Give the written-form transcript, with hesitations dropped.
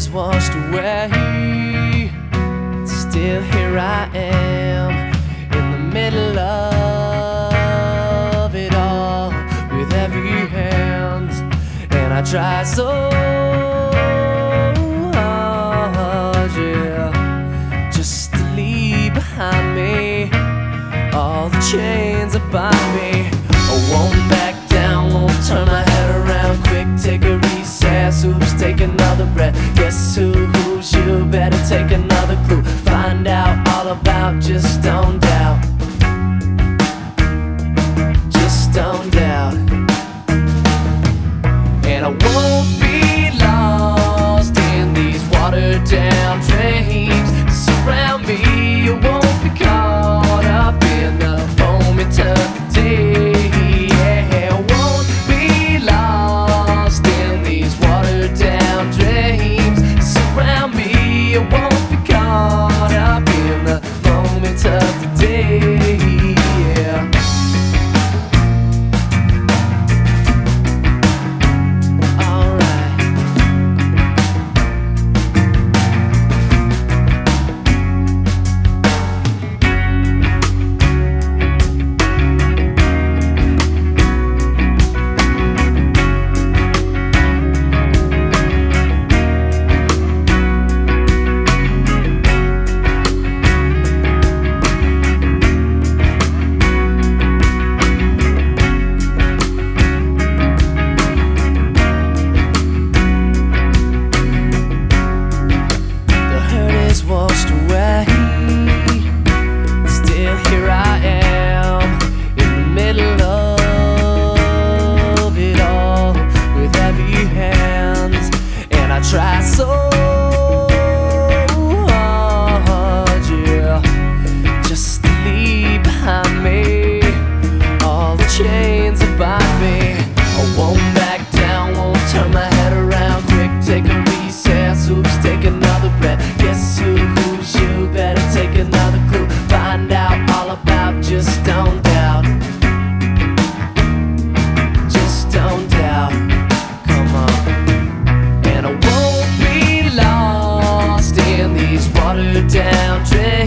is washed away, still here I am in the middle of it all, with heavy hands. And I try so hard, yeah, just to leave behind me all the chains that bind me. I won't back down, won't turn my head around quick, take a recess, oops, take another breath. Guess who's you? Better take another clue, find out all about, just don't doubt, just don't doubt. And I won't be lost in these watered down dreams that surround me. I won't be caught up in the moment of the day. Yeah, I won't be lost in these watered down dreams that surround me. I won't be caught up in the moment of the day. Yeah. Washed away, still here I am in the middle of it all, with heavy hands. And I try so hard, yeah, just to leave behind me all the chains that bind me. I won't back down, won't turn my head around quick, take a recess, oops, take another breath. Guess who's you? Better take another clue, find out all about, just don't doubt, just don't doubt, come on. And I won't be lost in these watered down dreams